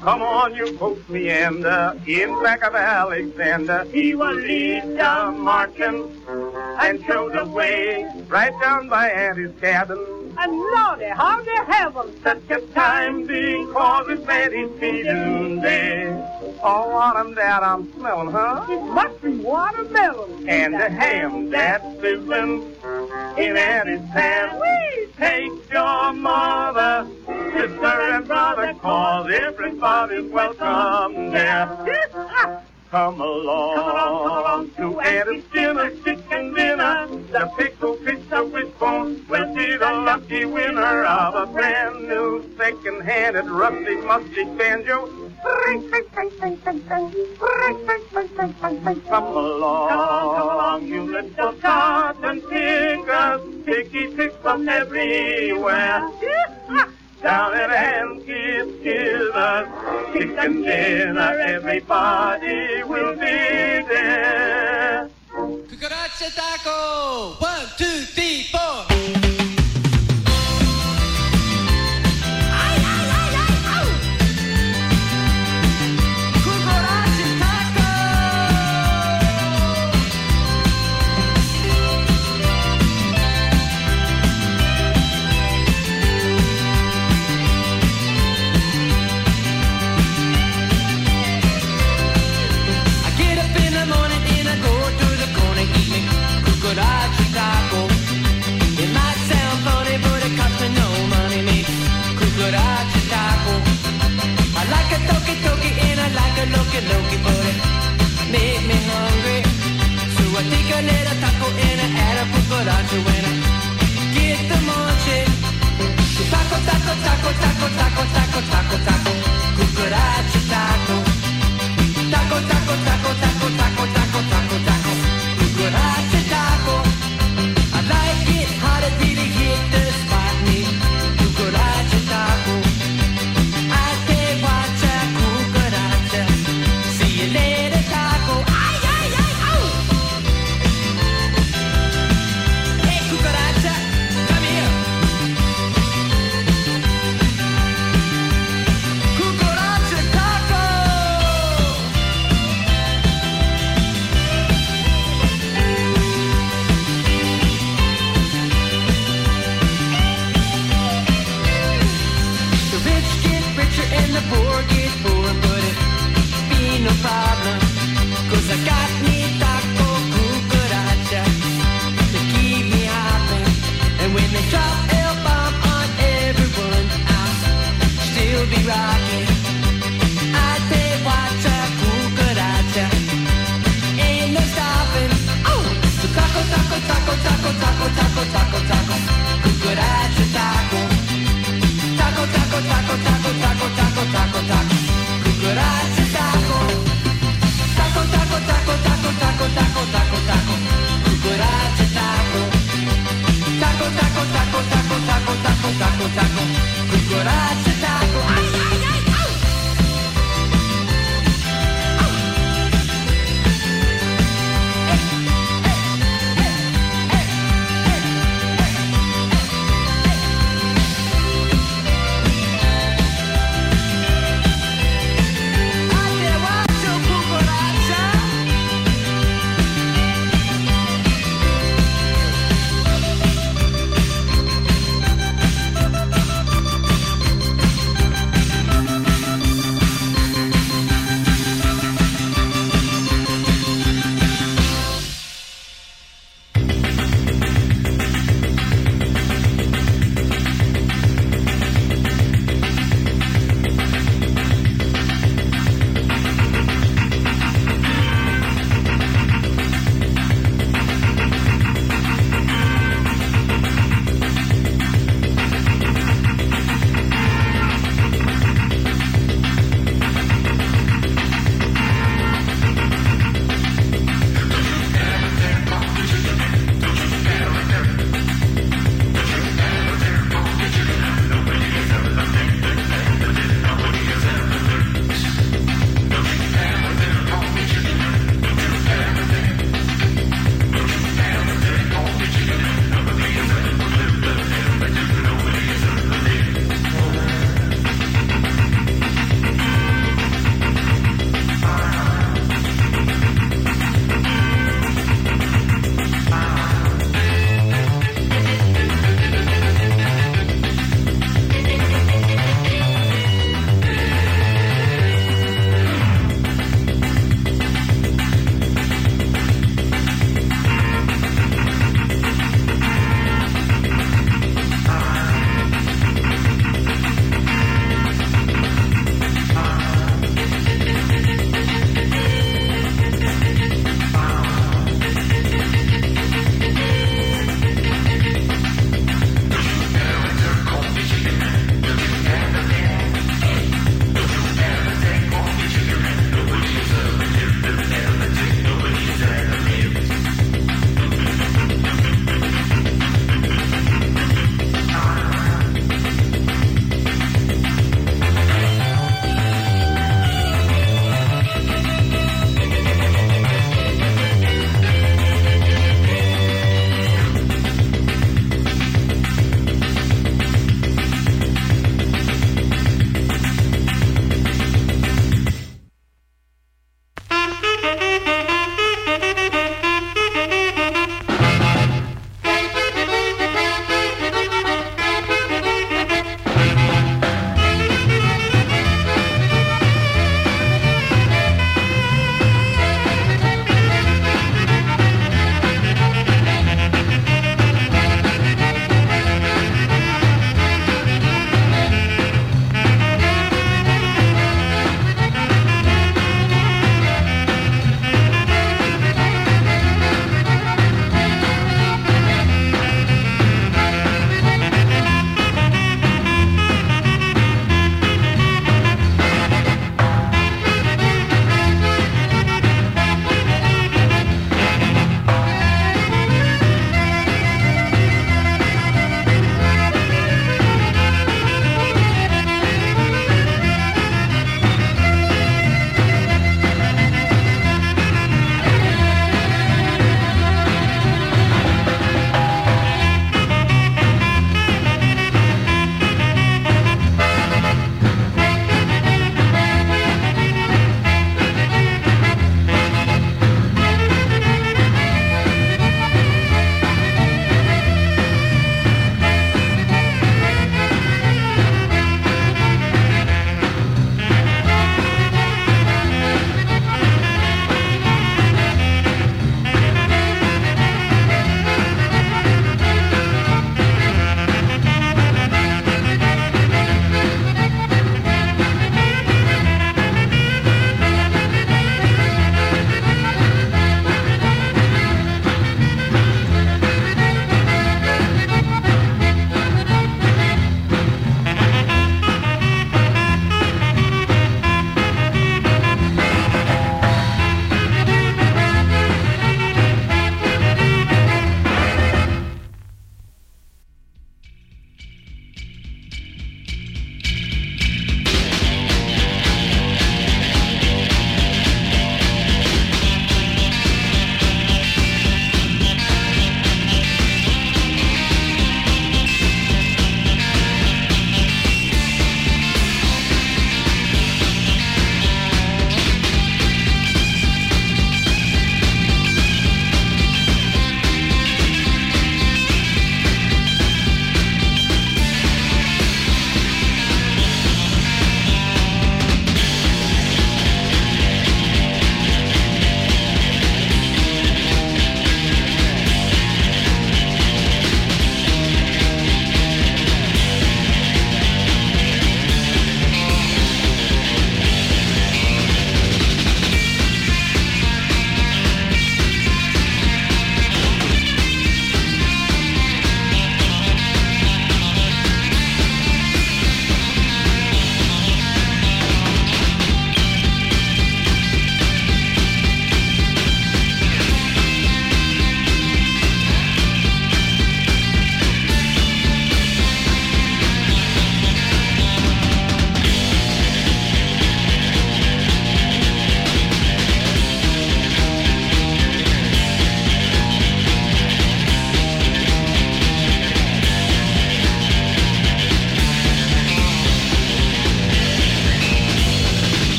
Come on, you folks meander in back of Alexander. He will lead down marching and show the way right down by Auntie's cabin. And Lordy, how they have 'em. Such a time because it's Auntie's feeding day. Oh, what that I'm smelling, huh? It must be watermelon. And the ham that's sizzling in Auntie's pan. Take your mother, sister and brother, 'cause everybody's welcome there. Come along to Auntie's dinner, chicken dinner. The pickle fish, the wishbone will be the lucky winner of a brand new second-handed rusty musty banjo. Come along, you little cotton pickers, picky picks from everywhere. Down at Aunt Gilda's chicken dinner, everybody will be there. Cucaracha taco! 1, 2, 3, 4. Cucaracha taco.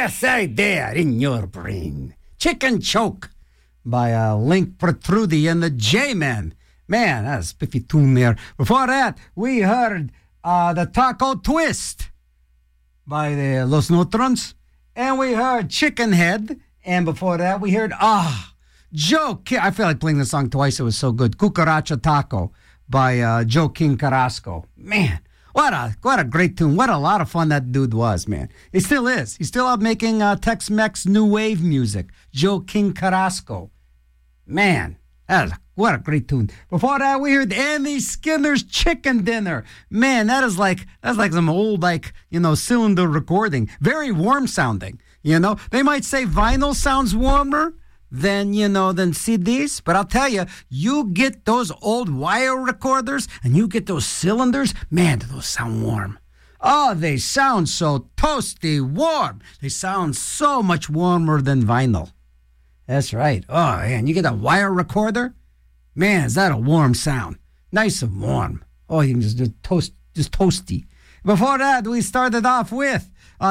Yes, I there in your brain. Chicken Choke by Link Protrudi and the J-Men. Man, that's a spiffy tune there. Before that, we heard the Taco Twist by the Los Neutrons. And we heard Chicken Head. And before that, we heard, Joe King. I feel like playing the song twice. It was so good. Cucaracha Taco by Joe King Carrasco. Man, what a great tune. What a lot of fun that dude was, man. He still is. He's still out making Tex-Mex new wave music. Joe King Carrasco. Man, what a great tune. Before that, we heard Andy Skinner's Chicken Dinner. Man, that's like some old, cylinder recording. Very warm sounding. They might say vinyl sounds warmer than CDs, but I'll tell you, you get those old wire recorders and you get those cylinders, man, do those sound warm. Oh, they sound so toasty warm. They sound so much warmer than vinyl. That's right. Oh, man, you get a wire recorder? Man, is that a warm sound? Nice and warm. Oh, you can just toasty. Before that, we started off with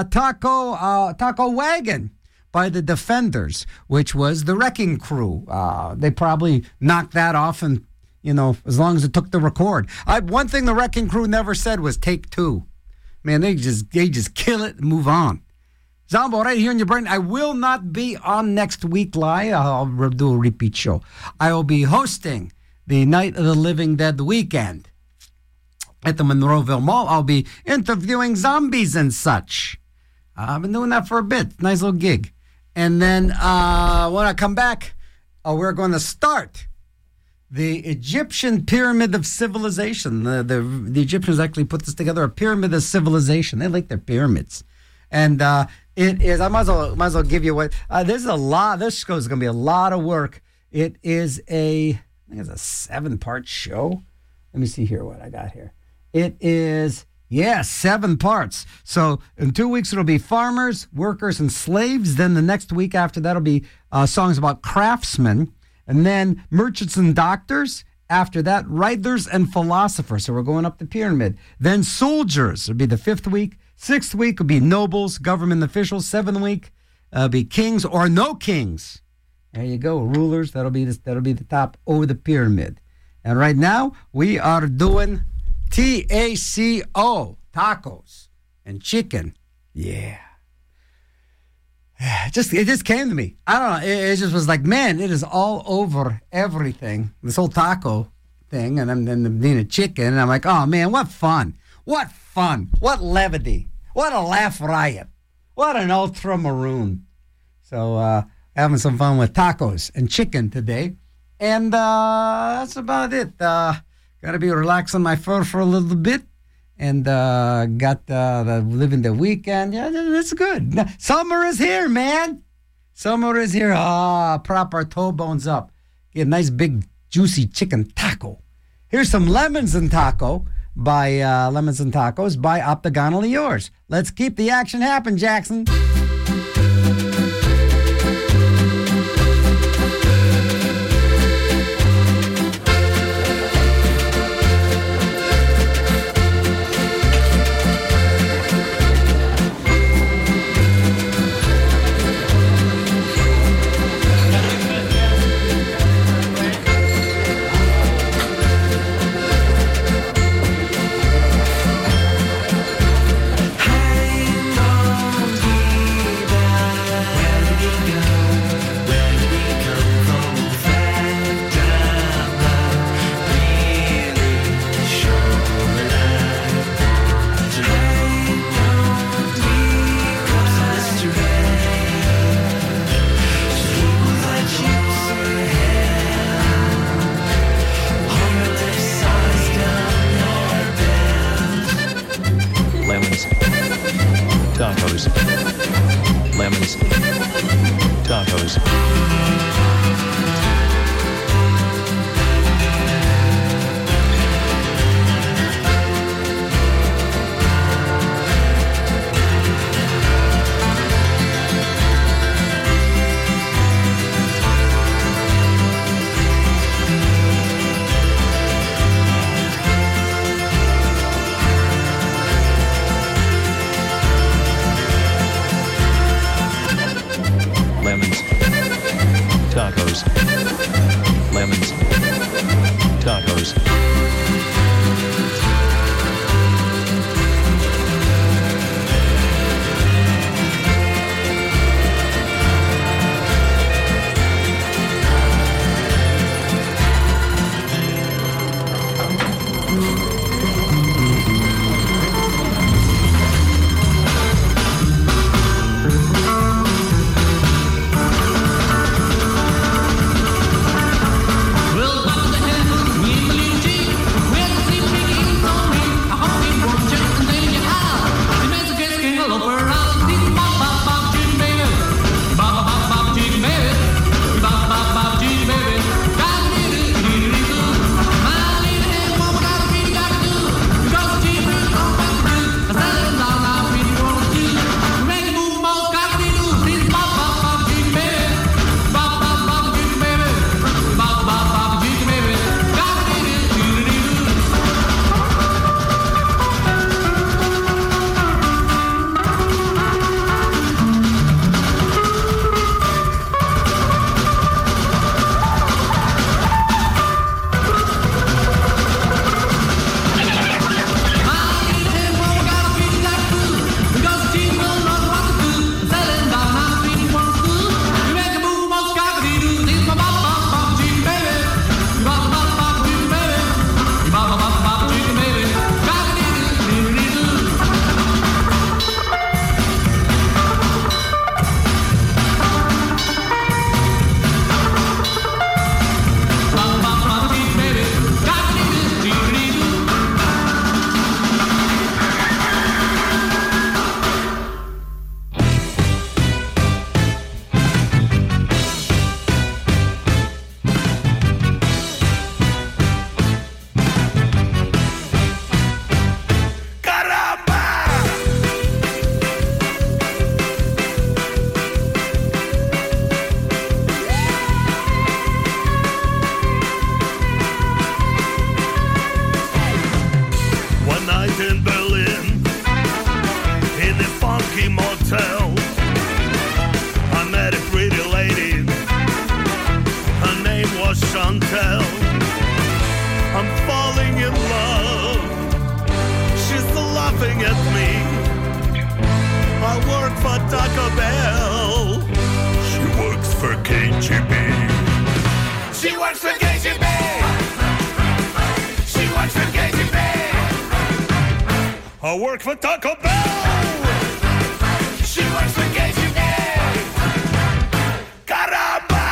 Taco Wagon by the Defenders, which was the Wrecking Crew. They probably knocked that off, and as long as it took the record. One thing the Wrecking Crew never said was take two. Man, they just kill it and move on. Zombo, right here in your brain. I will not be on next week live. I'll do a repeat show. I will be hosting the Night of the Living Dead weekend at the Monroeville Mall. I'll be interviewing zombies and such. I've been doing that for a bit. Nice little gig. And then when I come back, we're going to start the Egyptian Pyramid of Civilization. The Egyptians actually put this together, a pyramid of civilization. They like their pyramids. And it is, I might as well give you what, this is going to be a lot of work. It is I think it's a 7-part show. Let me see here what I got here. It is, 7 parts. So in 2 weeks, it'll be farmers, workers, and slaves. Then the next week after that will be songs about craftsmen. And then merchants and doctors. After that, writers and philosophers. So we're going up the pyramid. Then soldiers will be the 5th week. 6th week will be nobles, government officials. 7th week be kings or no kings. There you go, rulers. That'll be the top over the pyramid. And right now we are doing TACO, tacos and chicken. Yeah. It just came to me. I don't know. It just was like, man, it is all over everything. This whole taco thing, and then being a chicken, and I'm like, oh man, what fun. What fun. What levity. What a laugh riot. What an ultra-maroon. So, having some fun with tacos and chicken today. And that's about it. Got to be relaxing my fur for a little bit. And got the living the weekend. Yeah, that's good. Summer is here, man. Summer is here. Prop our toe bones up. Get a nice big juicy chicken taco. Here's some Lemons and Tacos by Octagonally Yours. Let's keep the action happen, Jackson. in Berlin, in a funky motel. I met a pretty lady, her name was Chantel. I'm falling in love, she's laughing at me. I work for Taco Bell, she works for KGB. She works for KGB, she works for KGB. I work for Taco Bell, she works for KGB. Caramba!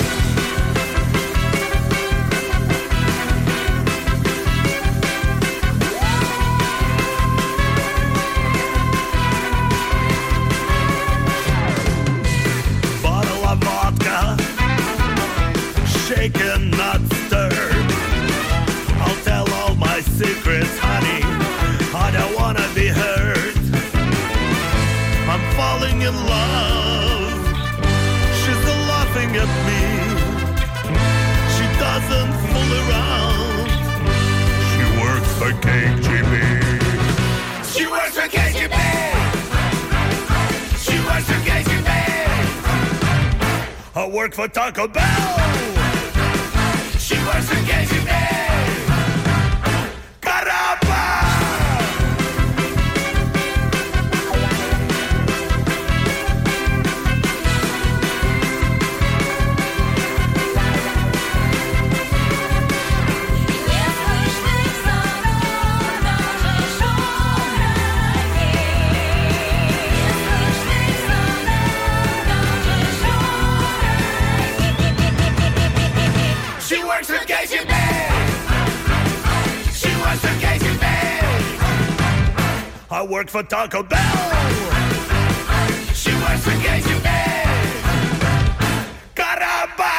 Bottle of vodka, shaken, not stirred. I'll tell all my secrets, honey. I don't wanna be hurt. I'm falling in love. She's laughing at me. She doesn't fool around. She works for KGB. She works for KGB. She works for KGB. I work for Taco Bell. She works for KGB. Caramba! She works for KGB. She works for KGB. I work for Taco Bell. She works for KGB. Caramba!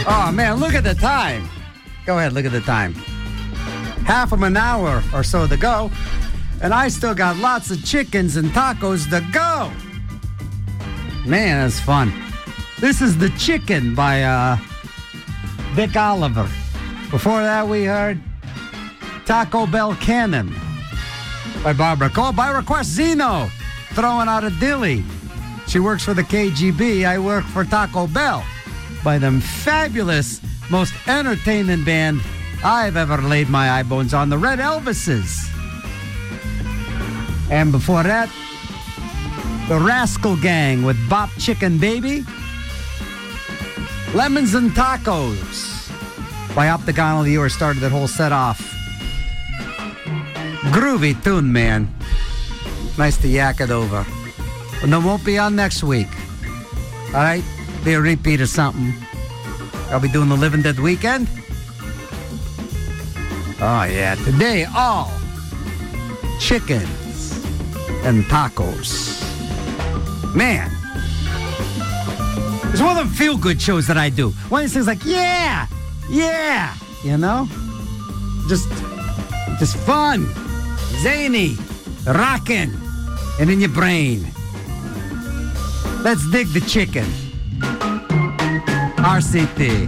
Oh, man, look at the time. Go ahead, look at the time. Half of an hour or so to go. And I still got lots of chickens and tacos to go. Man, that's fun. This is The Chicken by Vic Oliver. Before that, we heard Taco Bell Cannon by Barbara Cole. By request, Zeno throwing out a dilly. She works for the KGB. I work for Taco Bell. By them fabulous, most entertaining band I've ever laid my eye bones on, the Red Elvises. And before that, the Rascal Gang with Bop Chicken Baby. Lemons and Tacos by Optagonal Viewer started that whole set off. Groovy tune, man. Nice to yak it over. But no, won't be on next week. All right? Be a repeat of something. I'll be doing the Living Dead Weekend. Oh, yeah. Today, all chickens and tacos. Man. It's one of them feel-good shows that I do. One of these things like, yeah, you know? Just fun, zany, rockin', and in your brain. Let's dig The Chicken. RCT.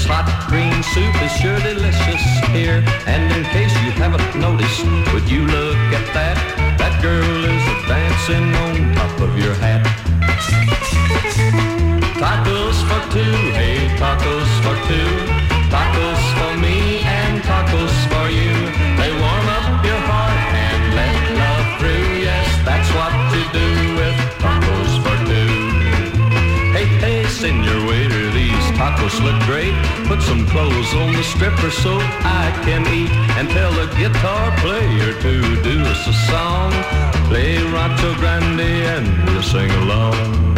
This hot green soup is sure delicious here. And in case you haven't noticed, would you look at that? That girl is dancing on top of your hat. Tacos for two, hey, tacos for two. Tacos for me and tacos for you. They warm up your heart and let love through. Yes, that's what you do with tacos for two. Hey, hey, senor waiter, these tacos look great. Put some clothes on the stripper so I can eat. And tell the guitar player to do us a song. Play Rancho Grande and we'll sing along.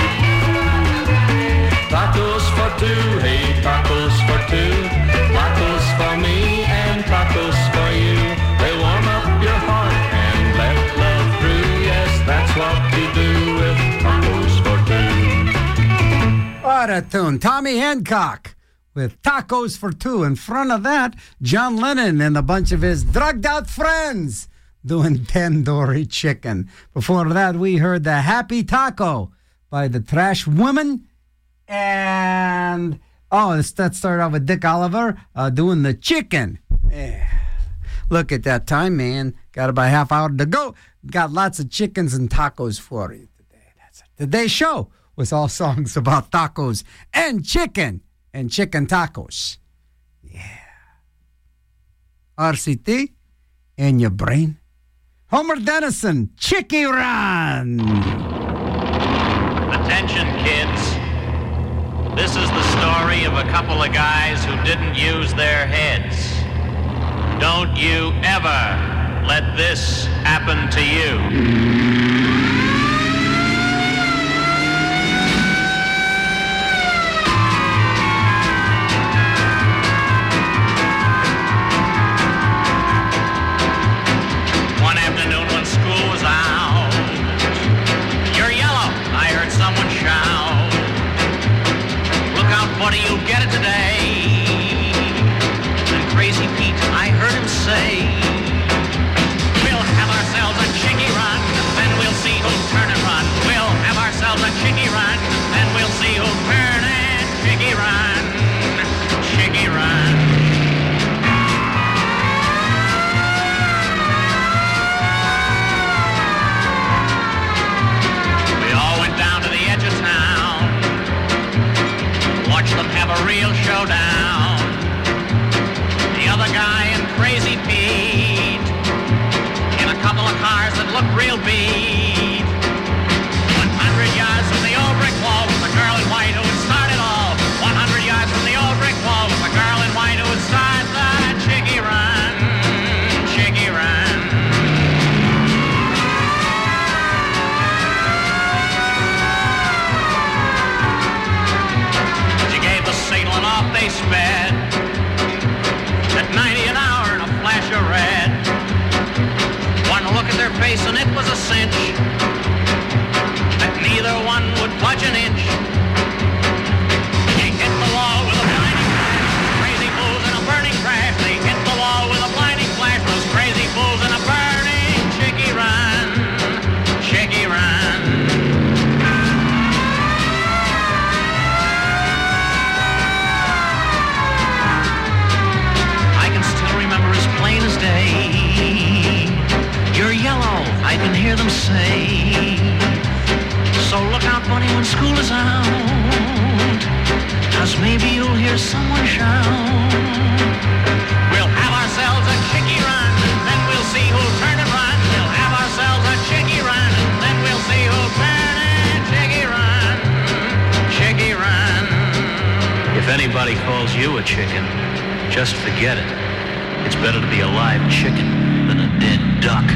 Tacos for two, hey, tacos for two. Tacos for me and tacos for you. They warm up your heart and let love through. Yes, that's what you do with tacos for two. What a tune. Tommy Hancock with Tacos for Two. In front of that, John Lennon and a bunch of his drugged out friends doing tandoori chicken. Before that, we heard the Happy Taco by the Trash Women. And, that started off with Dick Oliver doing the chicken. Yeah. Look at that time, man. Got about a half hour to go. Got lots of chickens and tacos for you today. That's it. Today's show was all songs about tacos and chicken tacos. Yeah. RCT in your brain. Homer Dennison, Chicky Run. Attention, kids. This is the story of a couple of guys who didn't use their heads. Don't you ever let this happen to you. One afternoon when school was out, "You're yellow," I heard someone shout. "Look out, buddy, you'll get it today." And Crazy Pete, I heard him say, "We'll have ourselves a chicky run, then we'll see who'll turn and run. We'll have ourselves a chicky run, then we'll see who'll turn and chicky run, chicky run." We all went down to the edge of town, watch them have a real showdown. The other guy and Crazy Pete in a couple of cars that looked real beat. 100 yards from the old brick wall was the girl in white who would start it all. 100 yards from the old brick wall was the girl in white who would start the chicky run, chicky run. She gave the signal and off they sped at 90 an hour in a flash of red. One look at their face and it was a cinch that neither one would budge an inch. They hit the wall with a blinding flash, crazy fools in a burning crash. They hit the wall with a blinding flash, those crazy fools in a burning chicky run, chicky run. I can still remember as plain as day, "You're yellow," I can hear them say. So look out, buddy, when school is out, 'cause maybe you'll hear someone shout. We'll have ourselves a chicky run, then we'll see who'll turn and run. We'll have ourselves a chicky run, then we'll see who'll turn and chicky run, chicky run. If anybody calls you a chicken, just forget it. It's better to be a live chicken than a dead duck.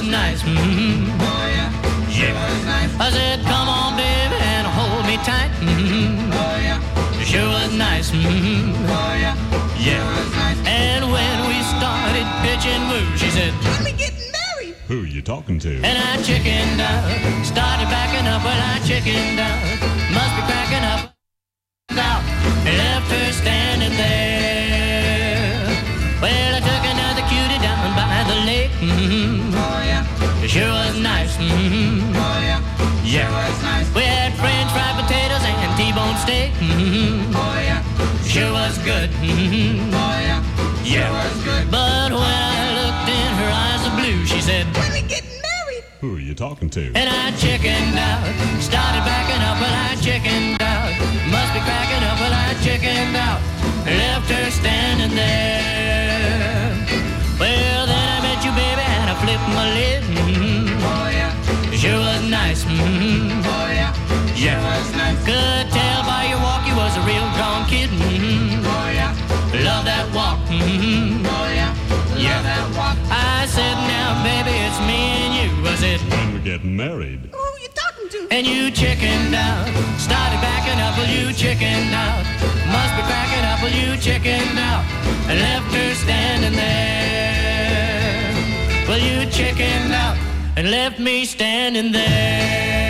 nice. Mm-hmm. Oh yeah. She was nice. I said, come on, baby, and hold me tight. Mm-hmm. Oh yeah. Sure was nice. Mm-hmm. Oh yeah. Yeah. She was nice. And when we started pitching woo, she said, When we getting married? Who you talking to? and I chickened out. Started backing up, well, I chickened out. Must be cracking up. Out. Left her standing there. Well, I took another cutie down by the lake. Mm-hmm. Oh yeah. Sure was nice. Mm-hmm. Oh yeah. She Yeah. was nice. We had French fried potatoes and T-bone steak. Mm-hmm. Oh yeah. Sure was good. Mm-hmm. Oh yeah. She Yeah. was good. But when I looked in her eyes of blue, she said, When we getting married? Who are you talking to? and I chickened out. Started backing up, well, I chickened out. Must be cracking up, well, I chickened out. Left her standing there. Well, then I met you, baby, and I flipped my lid. Mm-hmm. Oh yeah. Sure was nice. Mm-hmm. Oh yeah. She Yeah. was nice. Could tell by your walk you was a real drawn kid. Mm-hmm. Oh yeah. Love that walk. Mm-hmm. Oh yeah. Yeah. Love that walk. I said, now, baby, it's me and you. I said, When we're getting married. Who you talking to? and you chickened out. Started backing up, well, you chickened out. Must be cracking up, well, you chickened out. And left her standing there. Well, you chickened out and left me standing there.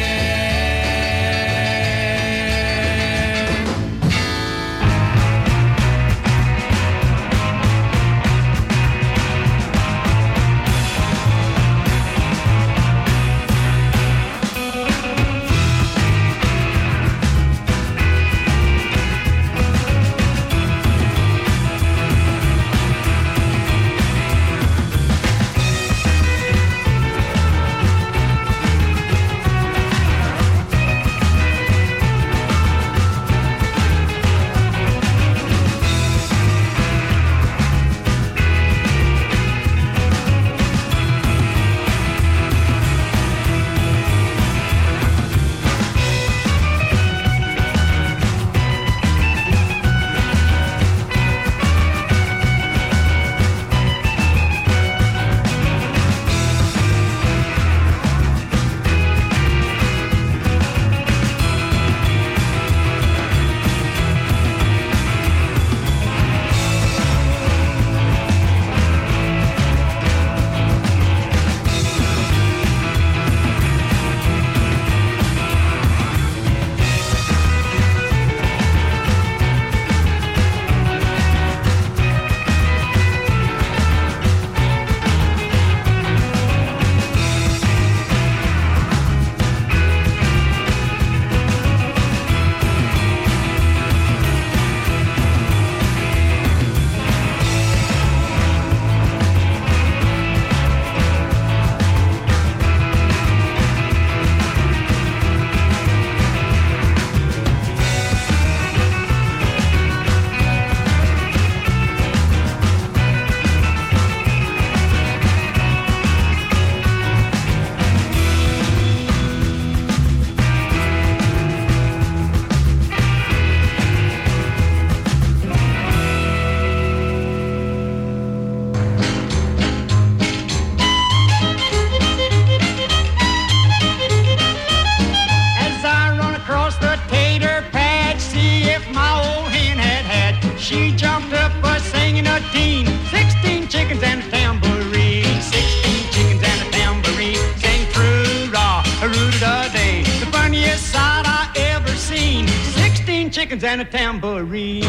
chickens and a tambourine.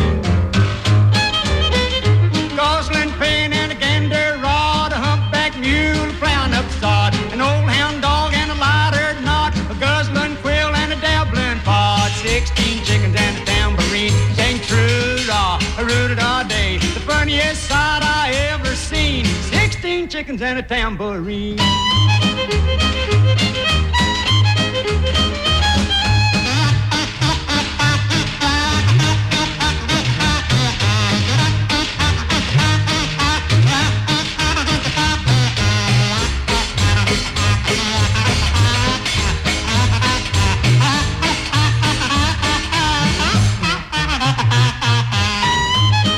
Gosling, Payne, and a gander rod, a humpback mule plowing up sod, an old hound dog and a lighter knot, a guzzling quill and a dabbling pod, 16 chickens and a tambourine, sang true-da, a rooted-da day, the funniest sight I ever seen, 16 chickens and a tambourine.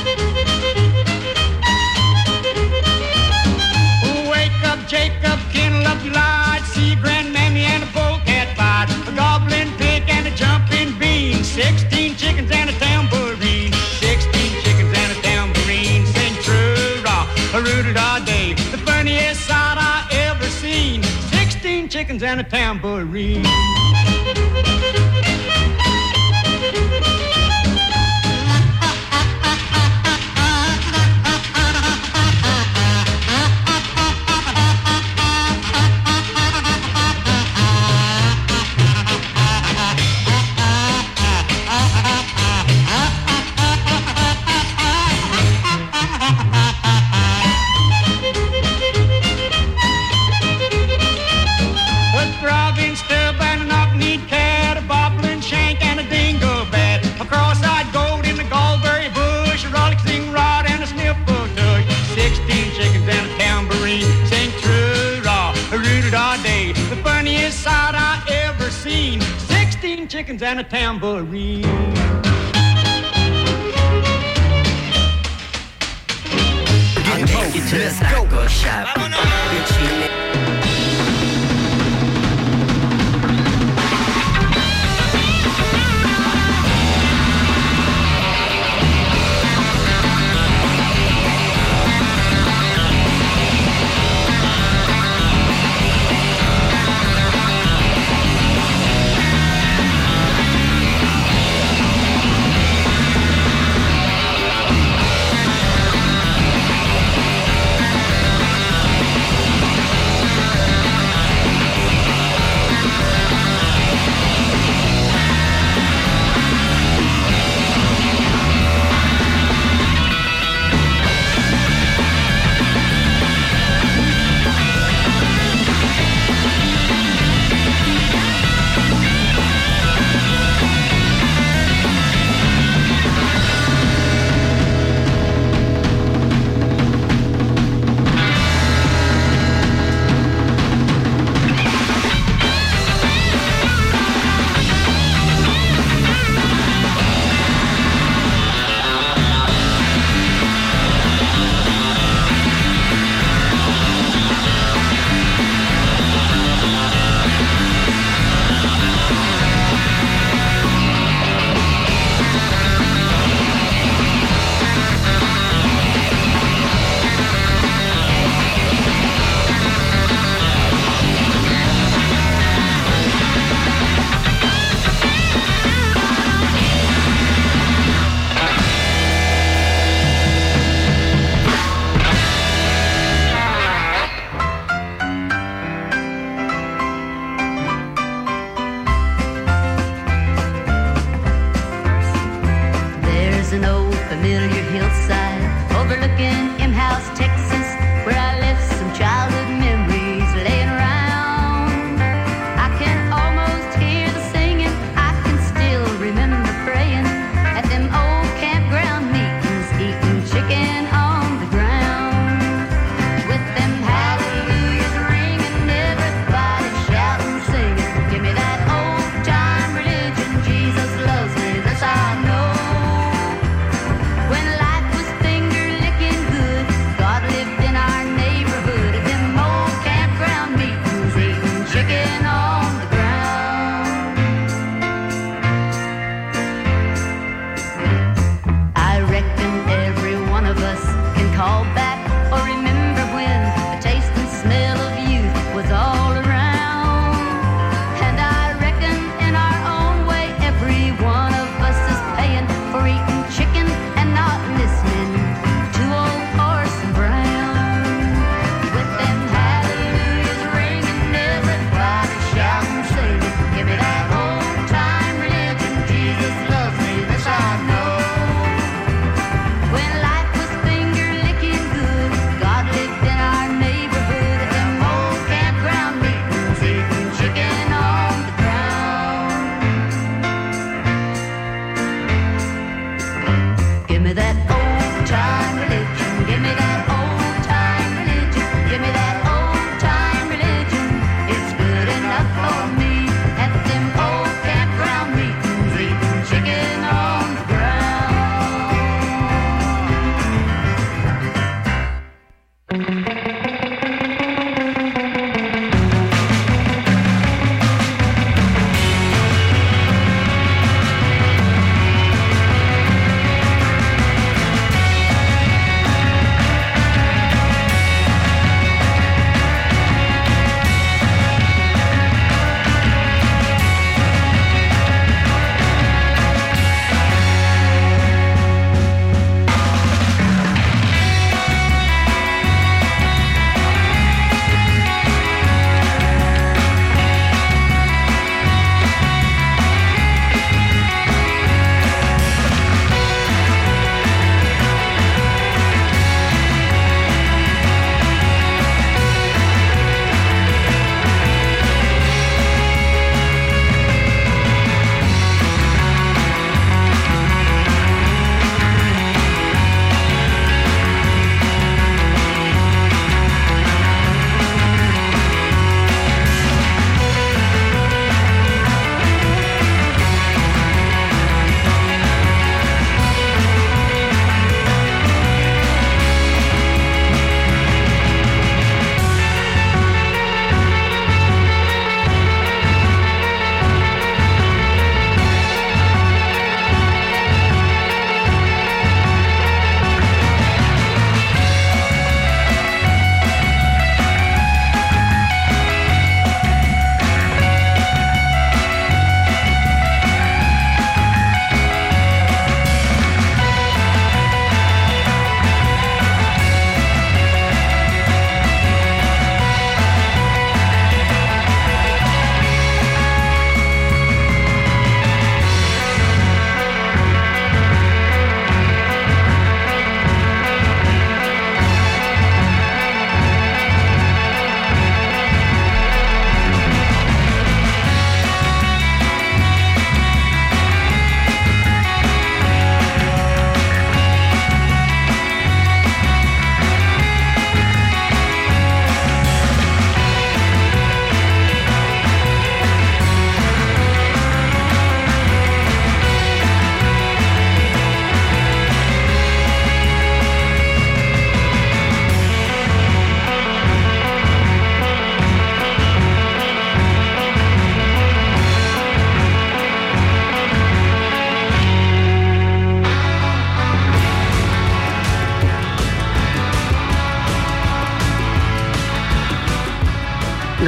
Jacob, and a lucky light. See grandmammy and a polecat fight. A goblin pig and a jumping bean. 16 chickens and a tambourine. 16 chickens and a tambourine. Sing true-rah, a roo-da-da-day. The funniest sight I ever seen. 16 chickens and a tambourine. Chickens and a tambourine. I'll take you to the taco shop.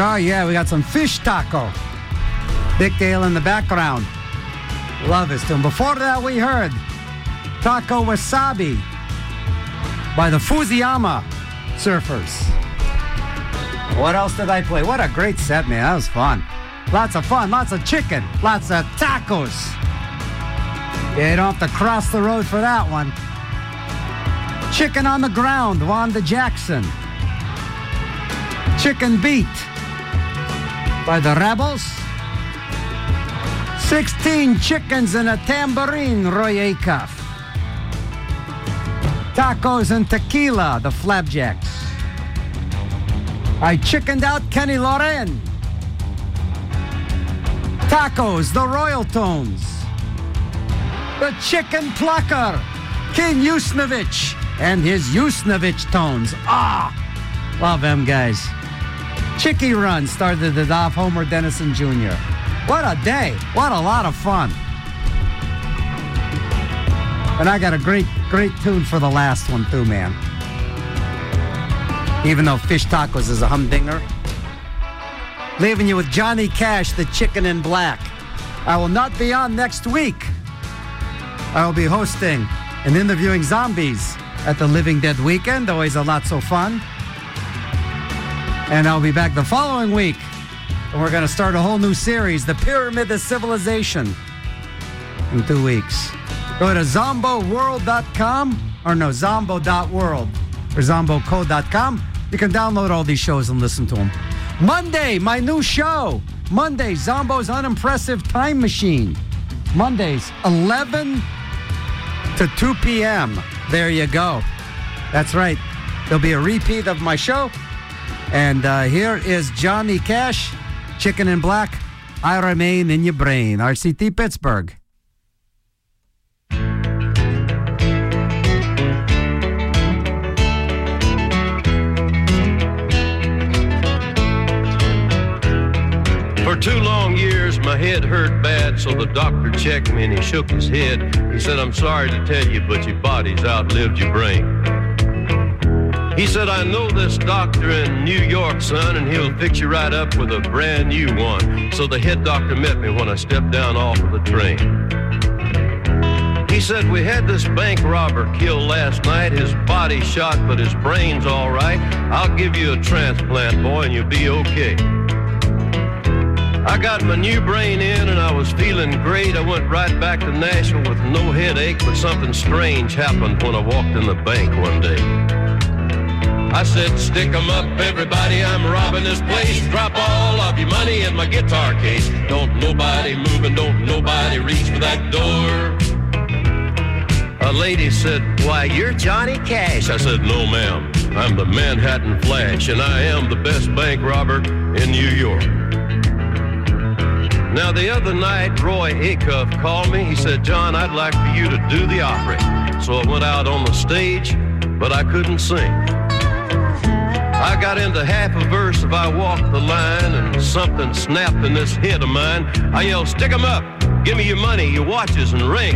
Oh, yeah, we got some fish taco. Dick Dale in the background. Love his tune. Before that, we heard Taco Wasabi by the Fusiyama Surfers. What else did I play? What a great set, man. That was fun. Lots of fun, lots of chicken, lots of tacos. Yeah, you don't have to cross the road for that one. Chicken on the Ground, Wanda Jackson. Chicken Beat by the Rebels. 16 Chickens and a Tambourine, Roy Acuff. Tacos and Tequila, the Flapjacks. I Chickened Out, Kenny Loren. Tacos, the Royal Tones. The Chicken Plucker, King Yusnovich and his Yusnovich Tones. Love them guys. Chicky Run started it off, Homer Dennison Jr. What a day. What a lot of fun. And I got a great tune for the last one too, man. Even though Fish Tacos is a humdinger. Leaving you with Johnny Cash, the Chicken in Black. I will not be on next week. I will be hosting and interviewing zombies at the Living Dead Weekend. Always a lot so fun. And I'll be back the following week. And we're going to start a whole new series, The Pyramid of Civilization, in 2 weeks. Go to zomboworld.com, or no, zombo.world, or zomboco.com. You can download all these shows and listen to them. Monday, my new show. Monday, Zombo's Unimpressive Time Machine. Mondays, 11 to 2 p.m. There you go. That's right. There'll be a repeat of my show. And here is Johnny Cash, Chicken in Black, I Remain in Your Brain. RCT Pittsburgh. For 2 long years, my head hurt bad, so the doctor checked me and he shook his head. He said, I'm sorry to tell you, but your body's outlived your brain. He said, I know this doctor in New York, son, and he'll fix you right up with a brand new one. So the head doctor met me when I stepped down off of the train. He said, we had this bank robber killed last night. His body shot, but his brain's all right. I'll give you a transplant, boy, and you'll be okay. I got my new brain in and I was feeling great. I went right back to Nashville with no headache, but something strange happened when I walked in the bank one day. I said, stick 'em up, everybody, I'm robbing this place. Drop all of your money in my guitar case. Don't nobody move and don't nobody reach for that door. A lady said, why, you're Johnny Cash. I said, no, ma'am, I'm the Manhattan Flash, and I am the best bank robber in New York. Now, the other night, Roy Acuff called me. He said, John, I'd like for you to do the opera. So I went out on the stage, but I couldn't sing. I got into half a verse of I Walked the Line, and something snapped in this head of mine. I yelled, stick 'em up, give me your money, your watches and rings.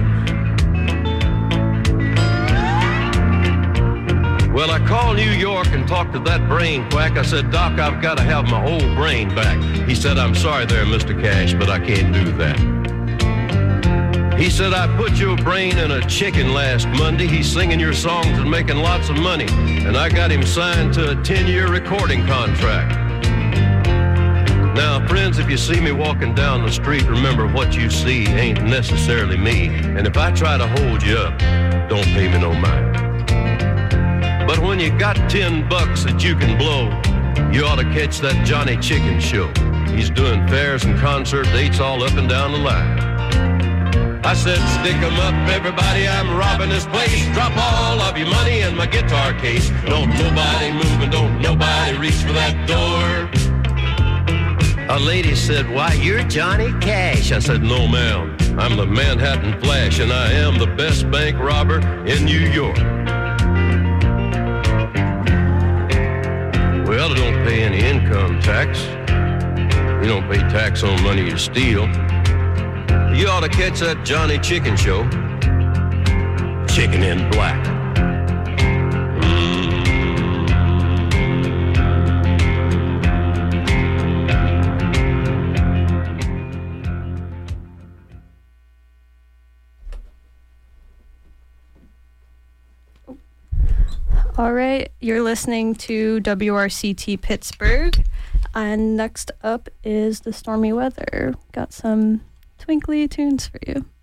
Well, I called New York and talked to that brain quack. I said, Doc, I've got to have my old brain back. He said, I'm sorry there, Mr. Cash, but I can't do that. He said, I put your brain in a chicken last Monday. He's singing your songs and making lots of money. And I got him signed to a 10-year recording contract. Now, friends, if you see me walking down the street, remember what you see ain't necessarily me. And if I try to hold you up, don't pay me no mind. But when you got $10 that you can blow, you ought to catch that Johnny Chicken show. He's doing fairs and concert dates all up and down the line. I said, stick 'em up, everybody, I'm robbing this place. Drop all of your money in my guitar case. Don't nobody move and don't nobody reach for that door. A lady said, why, you're Johnny Cash. I said, no, ma'am, I'm the Manhattan Flash, and I am the best bank robber in New York. Well, I don't pay any income tax. You don't pay tax on money you steal. You ought to catch that Johnny Chicken show. Chicken in Black. All right, you're listening to WRCT Pittsburgh, and next up is the stormy weather. Got some twinkly tunes for you.